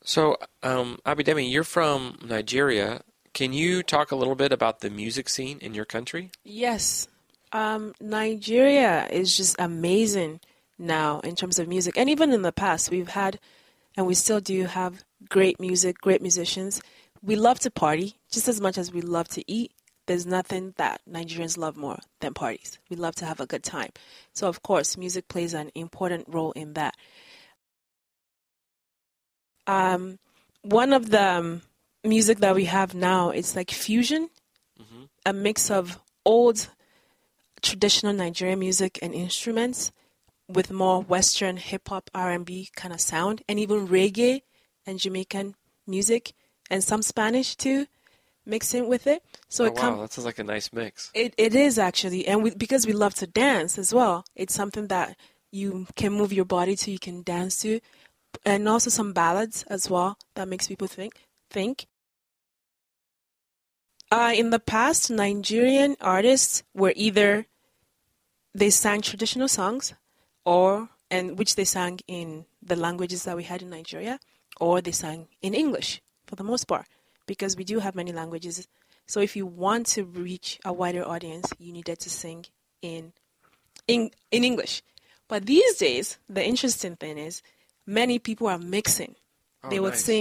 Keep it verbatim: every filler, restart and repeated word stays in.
So, um, Abidemi, you're from Nigeria. Can you talk a little bit about the music scene in your country? Yes. Um, Nigeria is just amazing now in terms of music. And even in the past, we've had, and we still do have great music, great musicians. We love to party just as much as we love to eat. There's nothing that Nigerians love more than parties. We love to have a good time. So, of course, music plays an important role in that. Um, one of the um, music that we have now is like fusion, Mm-hmm. a mix of old traditional Nigerian music and instruments with more Western hip hop, R and B kind of sound, and even reggae and Jamaican music, and some Spanish too, mixing with it. So Oh, it wow, com- that sounds like a nice mix. it it is actually, and we, because we love to dance as well, it's something that you can move your body to, you can dance to, and also some ballads as well that makes people think think. Uh, in the past, Nigerian artists were either they sang traditional songs, or and which they sang in the languages that we had in Nigeria, or they sang in English for the most part, because we do have many languages. So if you want to reach a wider audience, you needed to sing in in, in English. But these days, the interesting thing is many people are mixing. Oh, They would nice. sing